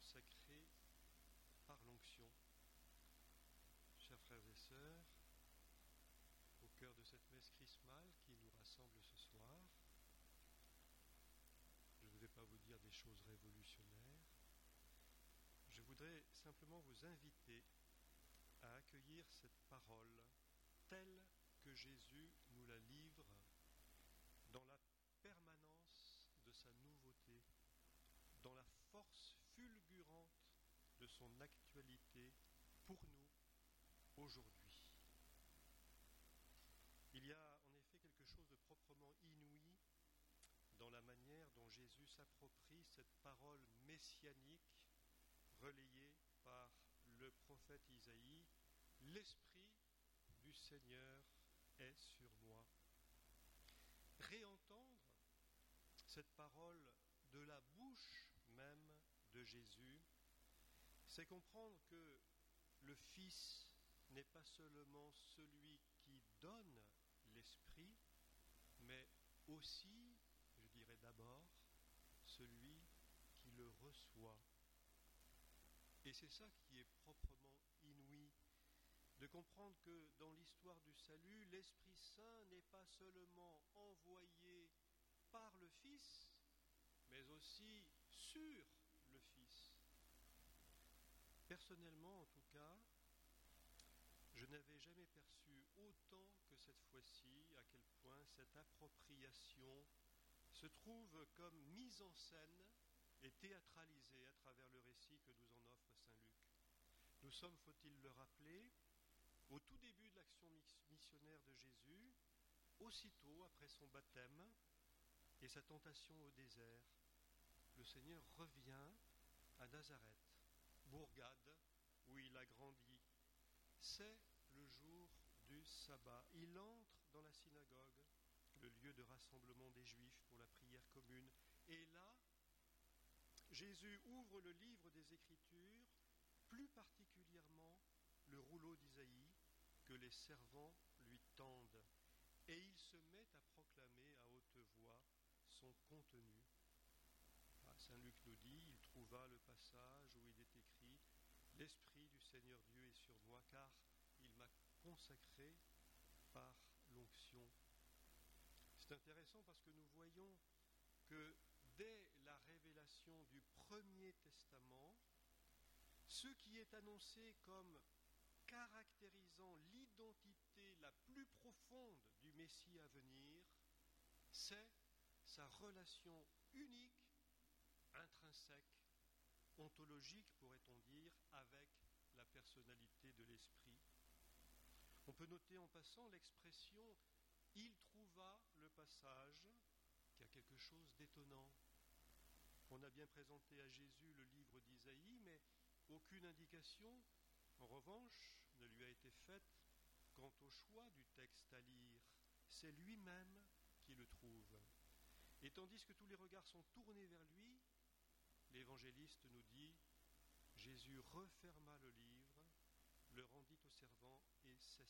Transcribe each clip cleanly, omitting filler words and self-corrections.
consacré par l'onction. Chers frères et sœurs, au cœur de cette messe chrismale qui nous rassemble ce soir, je ne vais pas vous dire des choses révolutionnaires, je voudrais simplement vous inviter à accueillir cette parole telle que Jésus nous la livre dans la permanence de sa nouveauté, dans la force fulgurante de son actualité pour nous aujourd'hui. Il y a en effet quelque chose de proprement inouï dans la manière dont Jésus s'approprie cette parole messianique relayée par le prophète Isaïe. L'Esprit du Seigneur est sur moi. Réentendre cette parole de la bouche même de Jésus, c'est comprendre que le Fils n'est pas seulement celui qui donne l'Esprit, mais aussi, je dirais d'abord, celui qui le reçoit. Et c'est ça qui est proprement inouï, de comprendre que dans l'histoire du salut, l'Esprit Saint n'est pas seulement envoyé par le Fils, mais aussi sur le Fils. Personnellement, en tout cas, je n'avais jamais perçu autant que cette fois-ci à quel point cette appropriation se trouve comme mise en scène et théâtralisée à travers le récit que nous en offre Saint Luc. Nous sommes, faut-il le rappeler, au tout début de l'action missionnaire de Jésus, aussitôt après son baptême et sa tentation au désert. Le Seigneur revient à Nazareth, bourgade où il a grandi. C'est le jour du sabbat. Il entre dans la synagogue, le lieu de rassemblement des Juifs pour la prière commune. Et là, Jésus ouvre le livre des Écritures, plus particulièrement le rouleau d'Isaïe que les servants lui tendent. Et il se met à proclamer à haute voix son contenu. Saint Luc nous dit, il trouva le passage où il est écrit « L'Esprit du Seigneur Dieu est sur moi, car il m'a consacré par l'onction ». C'est intéressant parce que nous voyons que dès la révélation du Premier Testament, ce qui est annoncé comme caractérisant l'identité la plus profonde du Messie à venir, c'est sa relation unique, intrinsèque, ontologique, pourrait-on dire, avec la personnalité de l'Esprit. On peut noter en passant l'expression « il trouva le passage », qui a quelque chose d'étonnant. On a bien présenté à Jésus le livre d'Isaïe, mais aucune indication, en revanche, ne lui a été faite quant au choix du texte à lire. C'est lui-même qui le trouve. Et tandis que tous les regards sont tournés vers lui, l'évangéliste nous dit « Jésus referma le livre, le rendit au servant et s'assit ».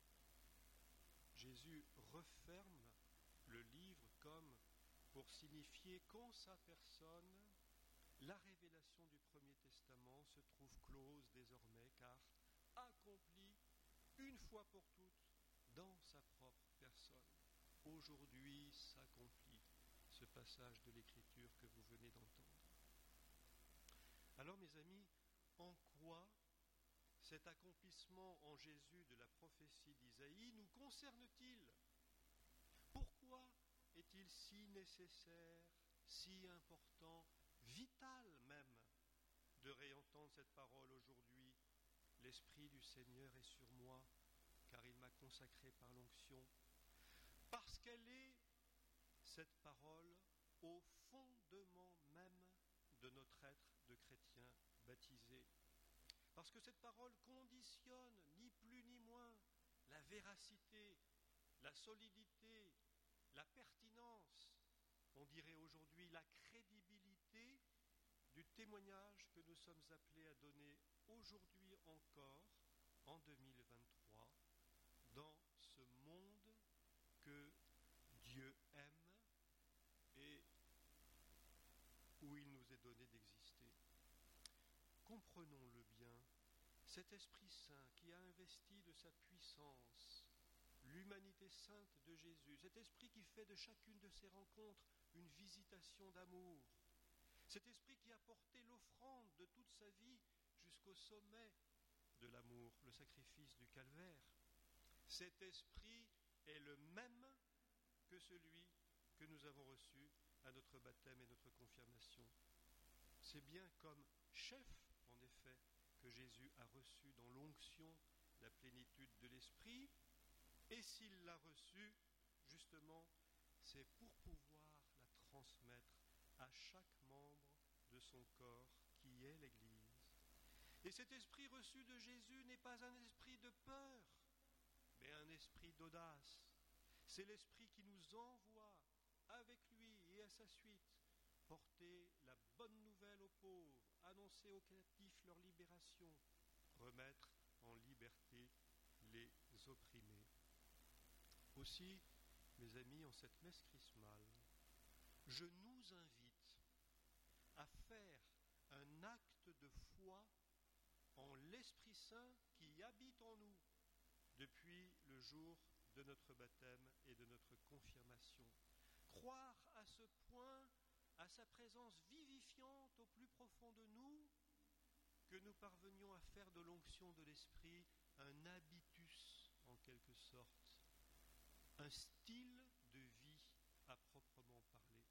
Jésus referme le livre comme pour signifier qu'en sa personne, la révélation du Premier Testament se trouve close désormais, car accomplie une fois pour toutes dans sa propre personne. Aujourd'hui s'accomplit ce passage de l'Écriture que vous venez d'entendre. Alors mes amis, en quoi cet accomplissement en Jésus de la prophétie d'Isaïe nous concerne-t-il ? Pourquoi est-il si nécessaire, si important, vital même, de réentendre cette parole aujourd'hui ? L'Esprit du Seigneur est sur moi, car il m'a consacré par l'onction. Parce qu'elle est, cette parole, au fondement même de notre être de chrétien baptisé. Parce que cette parole conditionne, ni plus ni moins, la véracité, la solidité, la pertinence, on dirait aujourd'hui la crédibilité du témoignage que nous sommes appelés à donner aujourd'hui encore, en 2023, dans ce monde que Dieu aime et où il nous est donné d'exister. comprenons-le bien, cet Esprit Saint qui a investi de sa puissance l'humanité sainte de Jésus, cet Esprit qui fait de chacune de ces rencontres une visitation d'amour, cet Esprit qui a porté l'offrande de toute sa vie jusqu'au sommet de l'amour, le sacrifice du calvaire, cet Esprit est le même que celui que nous avons reçu à notre baptême et notre confirmation. C'est bien comme chef, en effet, que Jésus a reçu dans l'onction la plénitude de l'Esprit, et s'il l'a reçu, justement, c'est pour pouvoir la transmettre à chaque membre de son corps qui est l'Église. Et cet esprit reçu de Jésus n'est pas un esprit de peur, mais un esprit d'audace. C'est l'esprit qui nous envoie avec lui et à sa suite porter la bonne nouvelle aux pauvres, annoncer aux captifs leur libération, remettre en liberté les opprimés. Aussi, mes amis, en cette messe chrismale, je nous invite à faire un acte de foi en l'Esprit Saint qui habite en nous depuis le jour de notre baptême et de notre confirmation. Croire à ce point à sa présence vivifiante au plus profond de nous, que nous parvenions à faire de l'onction de l'Esprit un habitus en quelque sorte, un style de vie à proprement parler.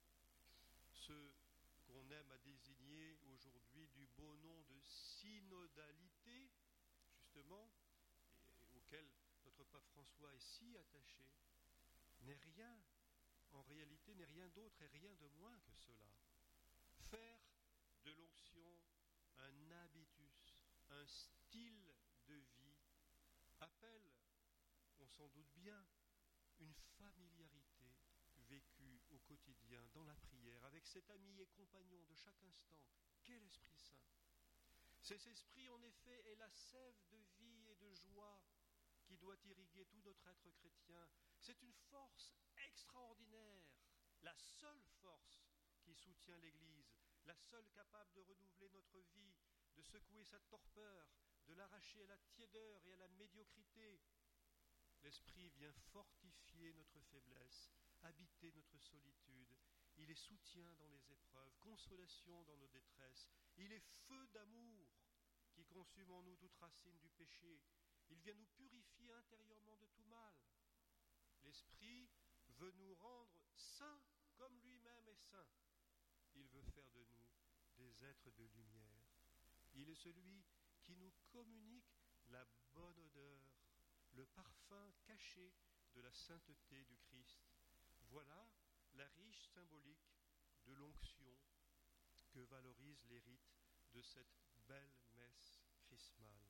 Ce qu'on aime à désigner aujourd'hui du beau nom de synodalité, justement, et auquel notre pape François est si attaché, n'est rien, en réalité, n'est rien d'autre et rien de moins que cela. Faire de l'onction un habitus, un style de vie, appelle, on s'en doute bien, une familiarité vécue au quotidien, dans la prière, avec cet ami et compagnon de chaque instant. Quel Esprit Saint! Cet esprit, en effet, est la sève de vie et de joie qui doit irriguer tout notre être chrétien. C'est une force extraordinaire, la seule force qui soutient l'Église, la seule capable de renouveler notre vie, de secouer sa torpeur, de l'arracher à la tiédeur et à la médiocrité. L'Esprit vient fortifier notre faiblesse, habiter notre solitude. Il est soutien dans les épreuves, consolation dans nos détresses. Il est feu d'amour qui consume en nous toute racine du péché. Il vient nous purifier intérieurement de tout mal. L'Esprit veut nous rendre saints comme lui-même est saint. Il veut faire de nous des êtres de lumière. Il est celui qui nous communique la bonne odeur, le parfum caché de la sainteté du Christ. Voilà la riche symbolique de l'onction que valorisent les rites de cette belle messe chrismale.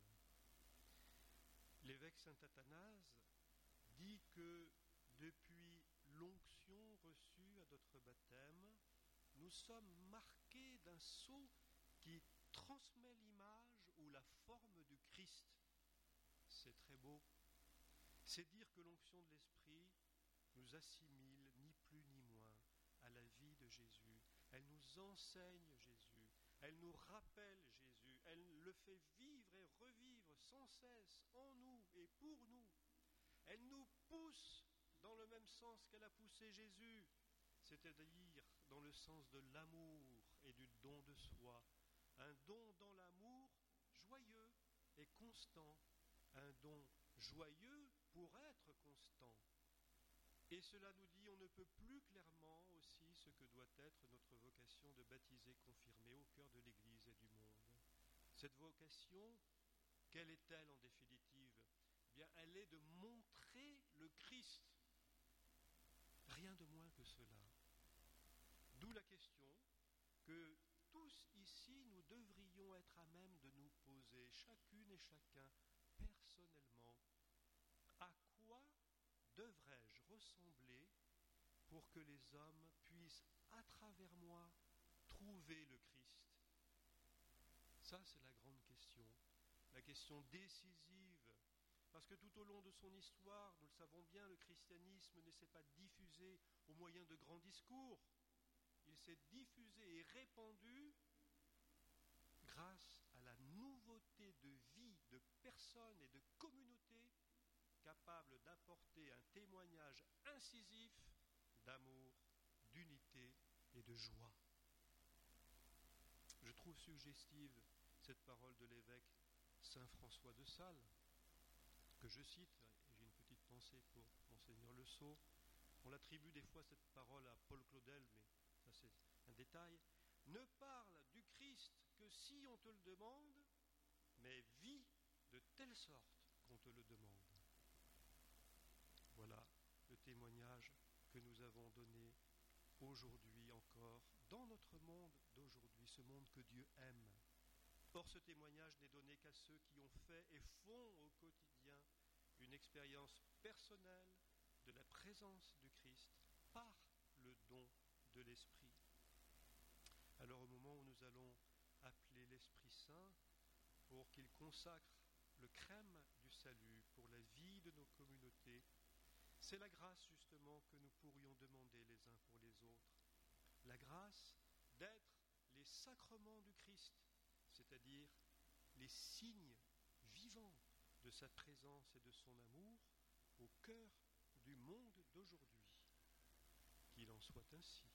L'évêque saint Athanase dit que depuis l'onction reçue à notre baptême, nous sommes marqués d'un sceau qui transmet l'image ou la forme du Christ. C'est très beau. C'est dire que l'onction de l'Esprit nous assimile ni plus ni moins à la vie de Jésus. Elle nous enseigne Jésus, elle nous rappelle Jésus, elle le fait vivre et revivre sans cesse en nous et pour nous. Elle nous pousse dans le même sens qu'elle a poussé Jésus, c'est-à-dire dans le sens de l'amour et du don de soi. Un don dans l'amour joyeux et constant, un don joyeux pour être constant. Et cela nous dit, on ne peut plus clairement aussi ce que doit être notre vocation de baptiser, confirmer au cœur de l'Église et du monde. Cette vocation, quelle est-elle en définitive ? Eh bien, elle est de montrer le Christ. Rien de moins que cela. D'où la question que tous ici, nous devrions être à même de nous poser, chacune et chacun, personnellement, à quoi devrais-je ressembler pour que les hommes puissent, à travers moi, trouver le Christ ? Ça, c'est la grande question, la question décisive. Parce que tout au long de son histoire, nous le savons bien, le christianisme ne s'est pas diffusé au moyen de grands discours. Il s'est diffusé et répandu grâce nouveauté de vie, de personnes et de communautés capables d'apporter un témoignage incisif d'amour, d'unité et de joie. Je trouve suggestive cette parole de l'évêque Saint François de Sales, que je cite, et j'ai une petite pensée pour Monseigneur Le Sceau. On l'attribue des fois cette parole à Paul Claudel, mais ça c'est un détail. Ne parle du Christ que si on te le demande, mais vis de telle sorte qu'on te le demande. Voilà le témoignage que nous avons donné aujourd'hui encore, dans notre monde d'aujourd'hui, ce monde que Dieu aime. Or, ce témoignage n'est donné qu'à ceux qui ont fait et font au quotidien une expérience personnelle de la présence du Christ par le don de l'Esprit. Alors, au moment où nous allons appeler l'Esprit Saint pour qu'il consacre le crème du salut pour la vie de nos communautés, c'est la grâce justement que nous pourrions demander les uns pour les autres. La grâce d'être les sacrements du Christ, c'est-à-dire les signes vivants de sa présence et de son amour au cœur du monde d'aujourd'hui. Qu'il en soit ainsi.